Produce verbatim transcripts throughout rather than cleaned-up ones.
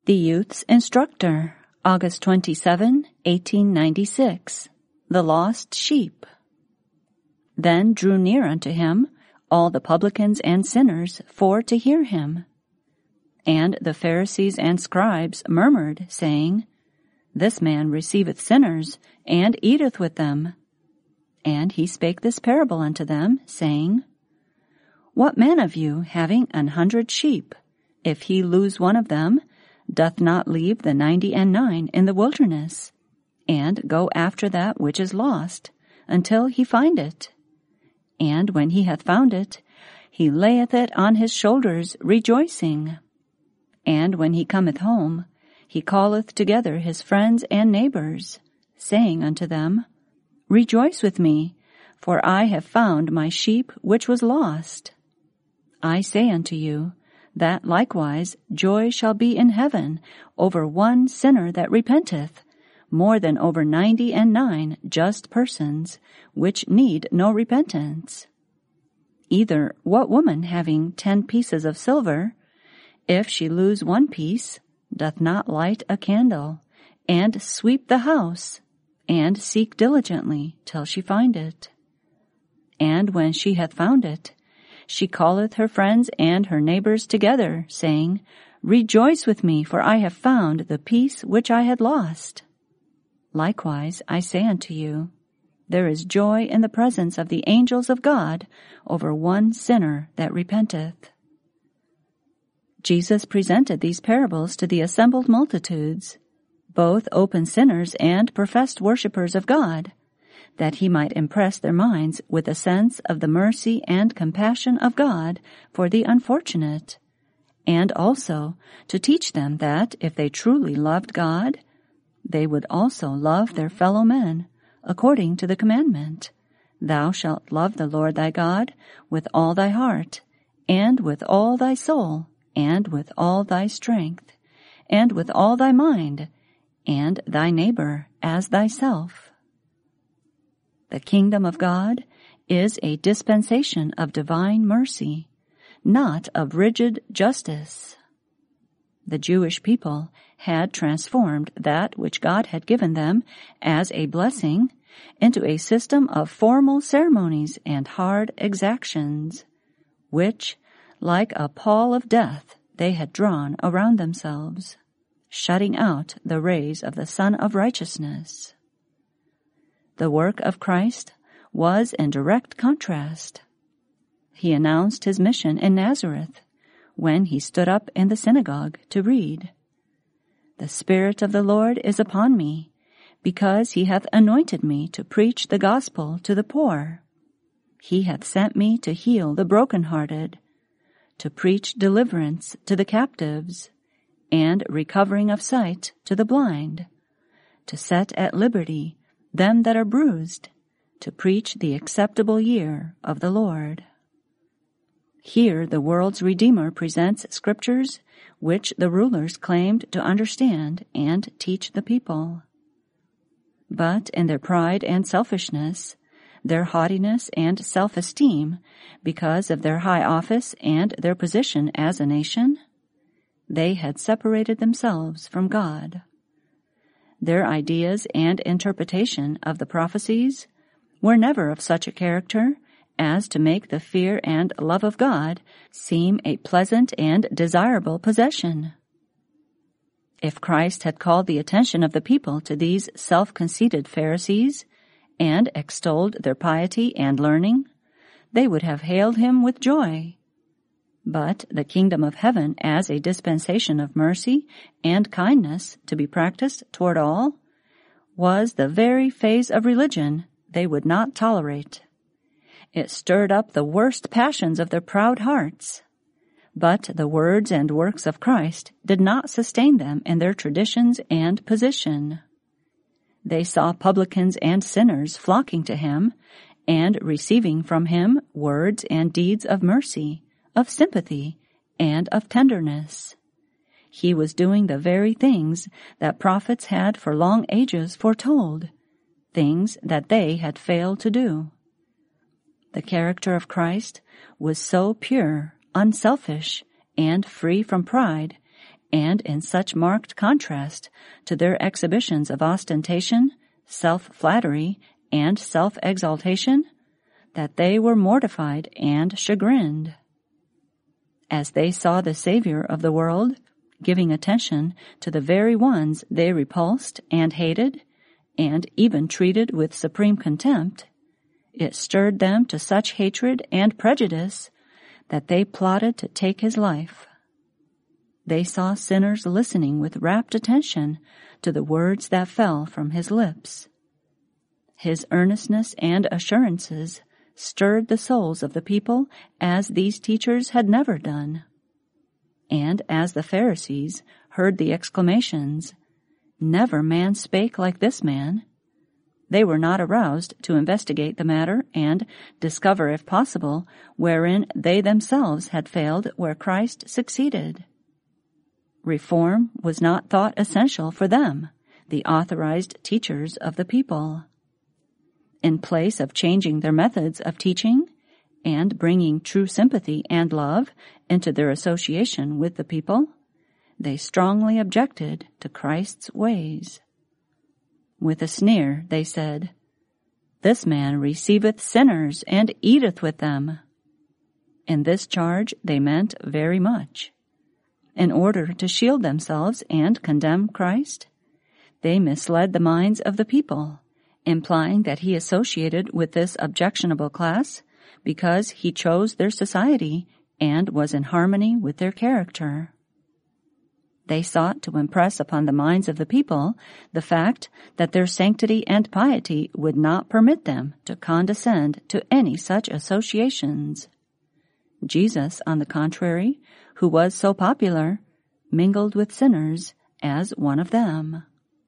The Youth's Instructor, August twenty-seventh, eighteen ninety-six. The Lost Sheep. Then drew near unto him all the publicans and sinners for to hear him. And the Pharisees and scribes murmured, saying, This man receiveth sinners, and eateth with them. And he spake this parable unto them, saying, What man of you, having an hundred sheep, if he lose one of them, doth not leave the ninety and nine in the wilderness, and go after that which is lost, until he find it? And when he hath found it, he layeth it on his shoulders, rejoicing. And when he cometh home, he calleth together his friends and neighbors, saying unto them, Rejoice with me, for I have found my sheep which was lost. I say unto you, that likewise joy shall be in heaven over one sinner that repenteth, more than over ninety and nine just persons, which need no repentance. Either what woman having ten pieces of silver, if she lose one piece, doth not light a candle, and sweep the house, and seek diligently till she find it? And when she hath found it, she calleth her friends and her neighbors together, saying, Rejoice with me, for I have found the piece which I had lost. Likewise, I say unto you, there is joy in the presence of the angels of God over one sinner that repenteth. Jesus presented these parables to the assembled multitudes, both open sinners and professed worshippers of God, that he might impress their minds with a sense of the mercy and compassion of God for the unfortunate, and also to teach them that if they truly loved God, they would also love their fellow men, according to the commandment, Thou shalt love the Lord thy God with all thy heart, and with all thy soul, and with all thy strength, and with all thy mind, and thy neighbor as thyself. The kingdom of God is a dispensation of divine mercy, not of rigid justice. The Jewish people had transformed that which God had given them as a blessing into a system of formal ceremonies and hard exactions, which, like a pall of death, they had drawn around themselves, shutting out the rays of the Sun of Righteousness. The work of Christ was in direct contrast. He announced his mission in Nazareth when he stood up in the synagogue to read, The Spirit of the Lord is upon me, because he hath anointed me to preach the gospel to the poor. He hath sent me to heal the brokenhearted, to preach deliverance to the captives, and recovering of sight to the blind, to set at liberty them that are bruised, to preach the acceptable year of the Lord. Here the world's Redeemer presents scriptures which the rulers claimed to understand and teach the people. But in their pride and selfishness, their haughtiness and self-esteem, because of their high office and their position as a nation, they had separated themselves from God. Their ideas and interpretation of the prophecies were never of such a character as to make the fear and love of God seem a pleasant and desirable possession. If Christ had called the attention of the people to these self-conceited Pharisees and extolled their piety and learning, they would have hailed him with joy. But the kingdom of heaven as a dispensation of mercy and kindness to be practiced toward all was the very phase of religion they would not tolerate. It stirred up the worst passions of their proud hearts. But the words and works of Christ did not sustain them in their traditions and position. They saw publicans and sinners flocking to him and receiving from him words and deeds of mercy, of sympathy, and of tenderness. He was doing the very things that prophets had for long ages foretold, things that they had failed to do. The character of Christ was so pure, unselfish, and free from pride, and in such marked contrast to their exhibitions of ostentation, self-flattery, and self-exaltation, that they were mortified and chagrined. As they saw the Savior of the world giving attention to the very ones they repulsed and hated, and even treated with supreme contempt, it stirred them to such hatred and prejudice that they plotted to take his life. They saw sinners listening with rapt attention to the words that fell from his lips. His earnestness and assurances stirred the souls of the people as these teachers had never done. And as the Pharisees heard the exclamations, "Never man spake like this man," they were not aroused to investigate the matter and discover, if possible, wherein they themselves had failed where Christ succeeded. Reform was not thought essential for them, the authorized teachers of the people. In place of changing their methods of teaching and bringing true sympathy and love into their association with the people, they strongly objected to Christ's ways. With a sneer, they said, "This man receiveth sinners and eateth with them." In this charge they meant very much. In order to shield themselves and condemn Christ, they misled the minds of the people, implying that he associated with this objectionable class because he chose their society and was in harmony with their character. They sought to impress upon the minds of the people the fact that their sanctity and piety would not permit them to condescend to any such associations. Jesus, on the contrary, who was so popular, mingled with sinners as one of them.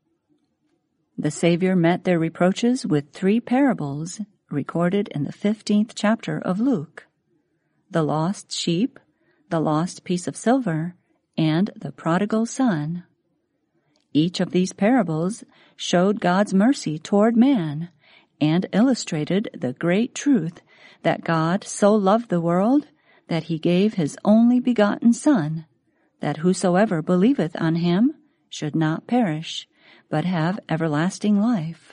The Savior met their reproaches with three parables recorded in the fifteenth chapter of Luke: the lost sheep, the lost piece of silver, and the prodigal son. Each of these parables showed God's mercy toward man and illustrated the great truth that God so loved the world that he gave his only begotten Son, that whosoever believeth on him should not perish, but have everlasting life.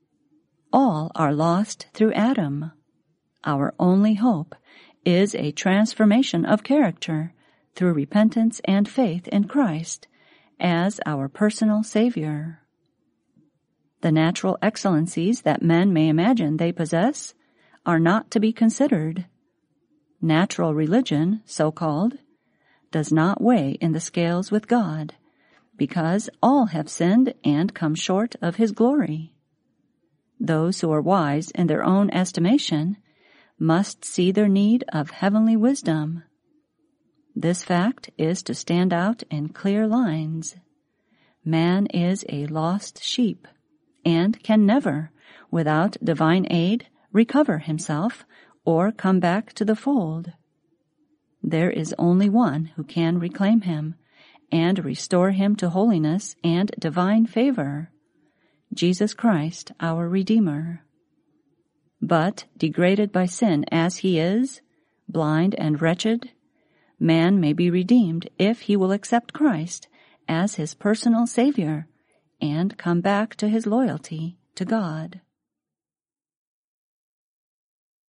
All are lost through Adam. Our only hope is a transformation of character through repentance and faith in Christ as our personal Savior. The natural excellencies that men may imagine they possess are not to be considered. Natural religion, so-called, does not weigh in the scales with God, because all have sinned and come short of his glory. Those who are wise in their own estimation must see their need of heavenly wisdom. This fact is to stand out in clear lines. Man is a lost sheep, and can never, without divine aid, recover himself or come back to the fold. There is only one who can reclaim him and restore him to holiness and divine favor: Jesus Christ, our Redeemer. But, degraded by sin as he is, blind and wretched, man may be redeemed if he will accept Christ as his personal Savior and come back to his loyalty to God.